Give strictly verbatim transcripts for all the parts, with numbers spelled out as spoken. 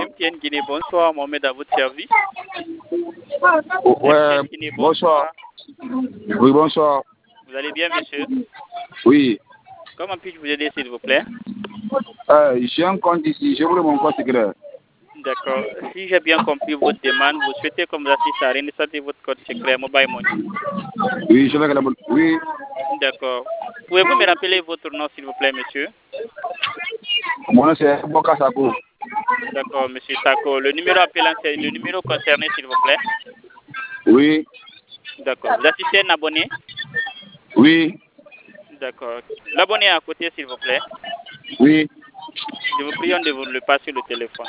M T N Guinée, bonsoir, Mohamed à votre service. Ouais, M T N Guinée, bonsoir. Oui, bonsoir. Vous allez bien, monsieur? Oui. Comment puis-je vous aider, s'il vous plaît? Euh, j'ai un compte ici, j'ai voulu mon compte secret. D'accord. Si j'ai bien compris votre demande, vous souhaitez comme vous assistez à réinsérer votre code secret Mobile Money. Oui, je vais la Oui. D'accord. Pouvez-vous me rappeler votre nom, s'il vous plaît, monsieur? Mon nom, c'est Boka Sako. D'accord, monsieur Sako. Le numéro appelant, c'est le numéro concerné, s'il vous plaît? Oui. D'accord. Vous assistez à un abonné? Oui. D'accord. L'abonné à côté, s'il vous plaît. Oui. Je vous prie de vous le passer le téléphone.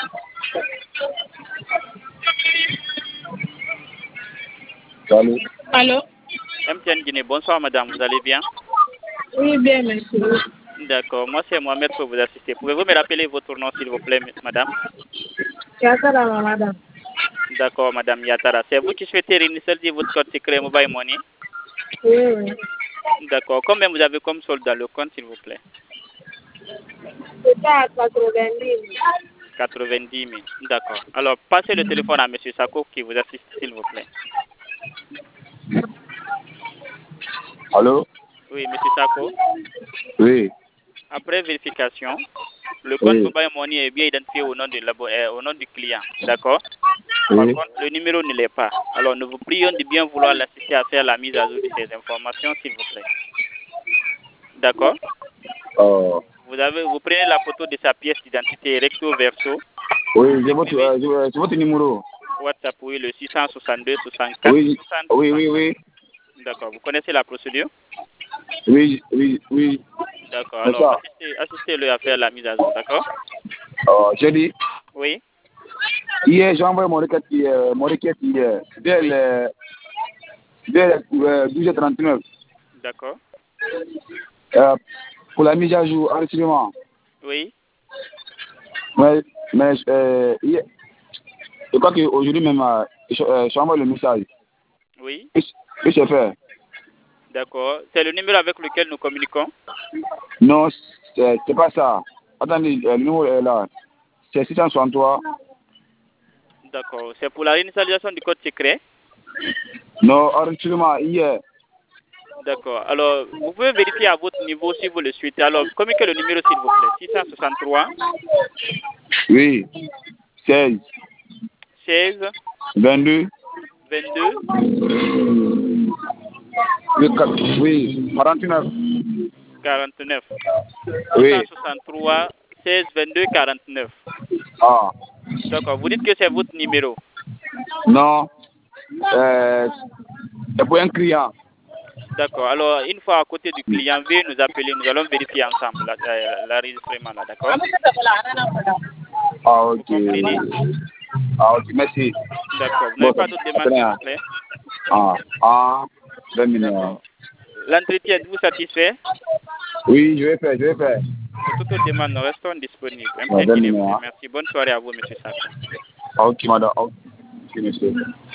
Allô. Allô? M T N Guinée, bonsoir madame, vous allez bien? Oui, bien, merci. D'accord, moi c'est Mohamed pour vous assister. Pouvez-vous me rappeler votre nom s'il vous plaît, madame? Yatara, madame. D'accord, madame Yatara. C'est vous qui souhaitez réinitialiser votre code secret Mobile Money? Oui, oui. D'accord, combien vous avez comme solde dans le compte s'il vous plaît? C'est à quatre-vingt-dix mille. quatre-vingt-dix mille, d'accord. Alors, passez le téléphone à monsieur Sako qui vous assiste s'il vous plaît. Allô? Oui, monsieur Sako. Oui. Après vérification, le compte Oui. Mobile Money est bien identifié au nom, de euh, au nom du client, d'accord? Oui. Par contre, le numéro ne l'est pas. Alors, nous vous prions de bien vouloir l'assister à faire la mise à jour de ces informations, s'il vous plaît. D'accord? Oh. Vous avez, vous prenez la photo de sa pièce d'identité recto verso. Oui, j'ai votre, euh, j'ai- j'ai votre numéro. WhatsApp, oui, le six cent soixante-deux soixante-quatre Oui. soixante. Oui, oui, oui. D'accord. Vous connaissez la procédure? Oui, oui, oui. D'accord. C'est Alors, ça. assistez, assistez-le à faire la mise à jour, d'accord? Oh, j'ai dit. Oui. Hier, j'ai envoyé mon requête hier, mon requête hier, dès Oui. le, dès le euh, douze heures trente-neuf. D'accord. Euh, pour la mise à jour, enregistrement. Oui. Mais, mais euh, hier, je crois qu'aujourd'hui même, euh, je, euh, je envoie le message. Oui. Et c'est fait. D'accord. C'est le numéro avec lequel nous communiquons? Non, c'est c'est pas ça. Attendez, euh, le numéro est là. C'est six cent soixante-trois. D'accord. C'est pour la réinitialisation du code secret? Non, enregistrement, hier. D'accord. Alors, vous pouvez vérifier à votre niveau si vous le souhaitez. Alors, communiquez le numéro s'il vous plaît. six cent soixante-trois. Oui. seize. seize. vingt-deux. vingt-deux. Oui, quatre- oui, quarante-neuf. quarante-neuf. Oui. six cent soixante-trois, seize, vingt-deux, quarante-neuf. Ah. D'accord. Vous dites que c'est votre numéro? Non. Euh, c'est pour un client. D'accord. Alors, une fois à côté du client, veuillez nous appeler. Nous allons vérifier ensemble l'enregistrement là, d'accord? Ah, Vous ok. comprenez? Ah, ok, merci. D'accord. Vous n'avez Bon, pas d'autres demandes, après, s'il hein. vous plaît? Ah, ah, deux minutes. D'accord. L'entretien, êtes-vous satisfait? Oui, je vais faire, je vais faire. Pour toute autre demande, nous restons disponibles. Ouais, M T N deux Guinée vous minutes. Hein. remercie. Bonne soirée à vous, monsieur Sako. Ah, ok, madame. Ah, ok, monsieur.